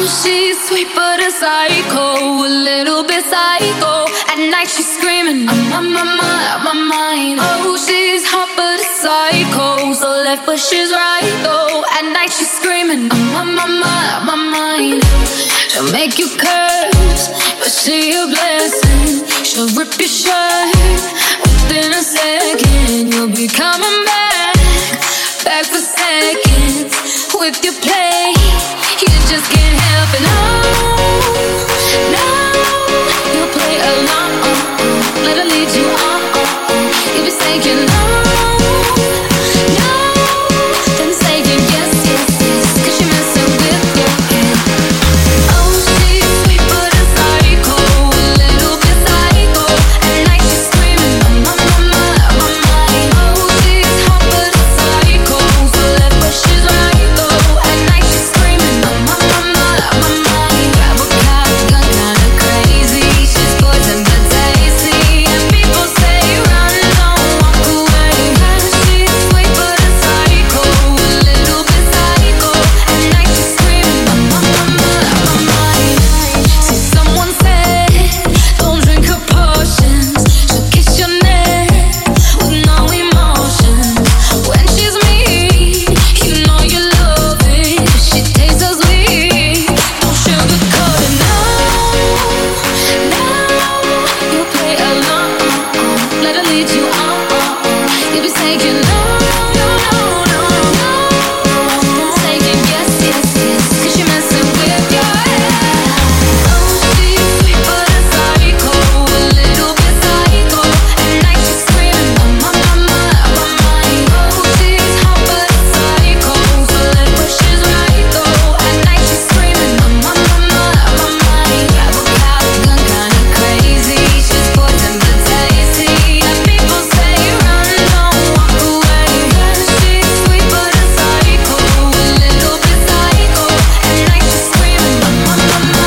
she's sweet but a psycho, a little bit psycho. At night she's screaming, I'm on my mind, out my mind. Oh, she's hot but a psycho, so left but she's right though. At night she's screaming, I'm on my mind, out my mind. She'll make you curse, but she a blessing. She'll rip your shirt within a second. You'll be coming back for seconds with your play. You just can't help it. No, you play along. Let her lead you on. You be saying no, then saying yes, cause she messing with your head. Oh, she's sweet but a psycho, a little bit psycho. At night she's screaming, I'm on my mind. Oh, she's hot but a psycho, so left but she's right though. At night she's screaming, I'm on my mind. Grab a cop, gun kinda crazy. She's poison but tasty, and people say run, don't walk away. She's sweet but a psycho, a little bit psycho. At night she's screaming, I'm on my mind. See, someone said don't drink her potions. She'll kiss your neck with no emotion. When she's mean, you know you love it. She tastes so sweet, don't sugarcoat it. No, you play along. Let her lead you on. You be saying no, saying yes, cause she messing with your head. Oh, she's sweet but a psycho, a little bit psycho. At night she's screaming, I'm on my mind. Oh, she's hot but a psycho, so left but she's right though. At night she's screaming, I'm on my mind. Grab a cop, gun kinda crazy. She's poison but tasty, and people say run, don't walk away. She's sweet but a psycho, a little bit psycho. At night she's screaming, I'm on my mind.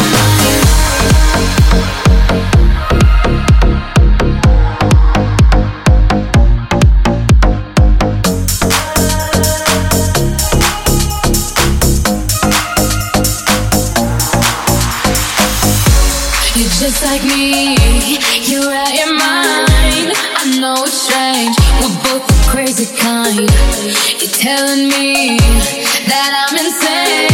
You're just like me, you're out your mind. I know it's strange, we're both the crazy kind. You're telling me that I'm insane.